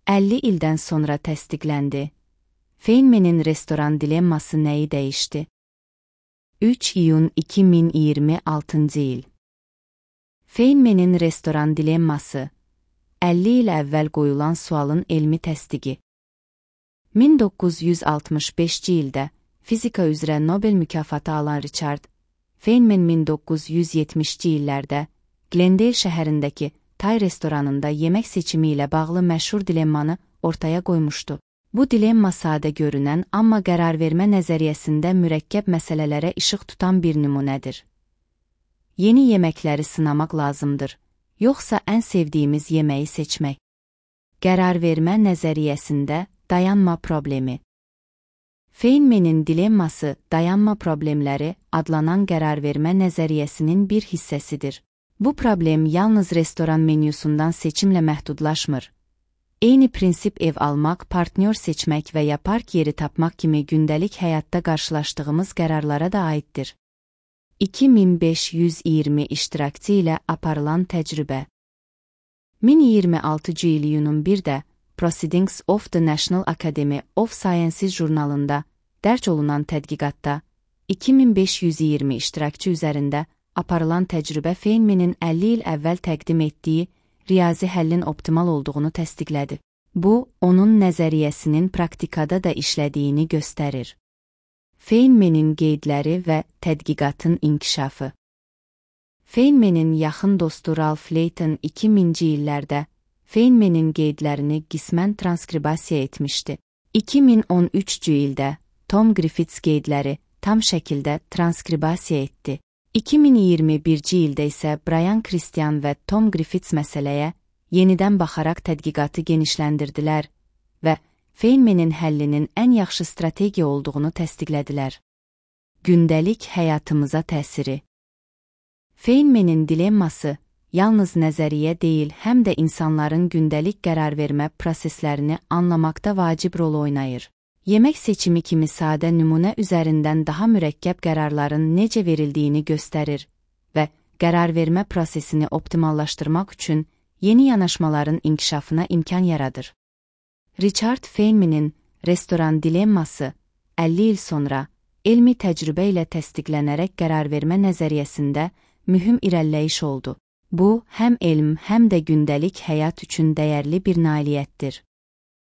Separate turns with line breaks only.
50 ildən sonra təsdiqləndi. Feynman'in restoran dilemması nəyi dəyişdi? 3 iyun 2026 il. Feynman'in restoran dilemması, 50 il əvvəl qoyulan sualın elmi təsdiqi. 1965-ci ildə fizika üzrə Nobel mükafatı alan Richard Feynman 1970-ci illərdə Glendale şəhərindəki Tay restoranında yemək seçimi ilə bağlı məşhur dilemmanı ortaya qoymuşdu. Bu dilemma sadə görünən, amma qərarvermə nəzəriyyəsində mürəkkəb məsələlərə işıq tutan bir nümunədir. Yeni yeməkləri sınamaq lazımdır, yoxsa ən sevdiyimiz yeməyi seçmək? Qərarvermə nəzəriyyəsində dayanma problemi. Feynman'in dilemması, dayanma problemləri adlanan qərarvermə nəzəriyyəsinin bir hissəsidir. Bu problem yalnız restoran menyusundan seçimlə məhdudlaşmır. Eyni prinsip ev almaq, partnyor seçmək və ya park yeri tapmaq kimi gündəlik həyatda qarşılaşdığımız qərarlara da aiddir. 2520 iştirakçı ilə aparılan təcrübə. 1026 iyunun 1-də Proceedings of the National Academy of Sciences jurnalında dərc olunan tədqiqatda 2520 iştirakçı üzərində aparılan təcrübə Feynman'in 50 il əvvəl təqdim etdiyi riyazi həllin optimal olduğunu təsdiqlədi. Bu, onun nəzəriyyəsinin praktikada da işlədiyini göstərir. Feynman'in qeydləri və tədqiqatın inkişafı. Feynman'in yaxın dostu Ralph Layton 2000-ci illərdə Feynman'in qeydlərini qismən transkribasiya etmişdi. 2013-cü ildə Tom Griffiths qeydləri tam şəkildə transkribasiya etdi. 2021-ci ildə isə Brian Christian və Tom Griffiths məsələyə yenidən baxaraq tədqiqatı genişləndirdilər və Feynman'in həllinin ən yaxşı strategiya olduğunu təsdiqlədilər. Gündəlik həyatımıza təsiri. Feynman'in dilemması yalnız nəzəriyyə deyil, həm də insanların gündəlik qərarvermə proseslərini anlamaqda vacib rol oynayır. Yemək seçimi kimi sadə nümunə üzərindən daha mürəkkəb qərarların necə verildiyini göstərir və qərarvermə prosesini optimallaşdırmaq üçün yeni yanaşmaların inkişafına imkan yaradır. Richard Feynman'in restoran dilemması 50 il sonra elmi təcrübə ilə təsdiqlənərək qərarvermə nəzəriyyəsində mühüm irəliləyiş oldu. Bu, həm elm, həm də gündəlik həyat üçün dəyərli bir nailiyyətdir.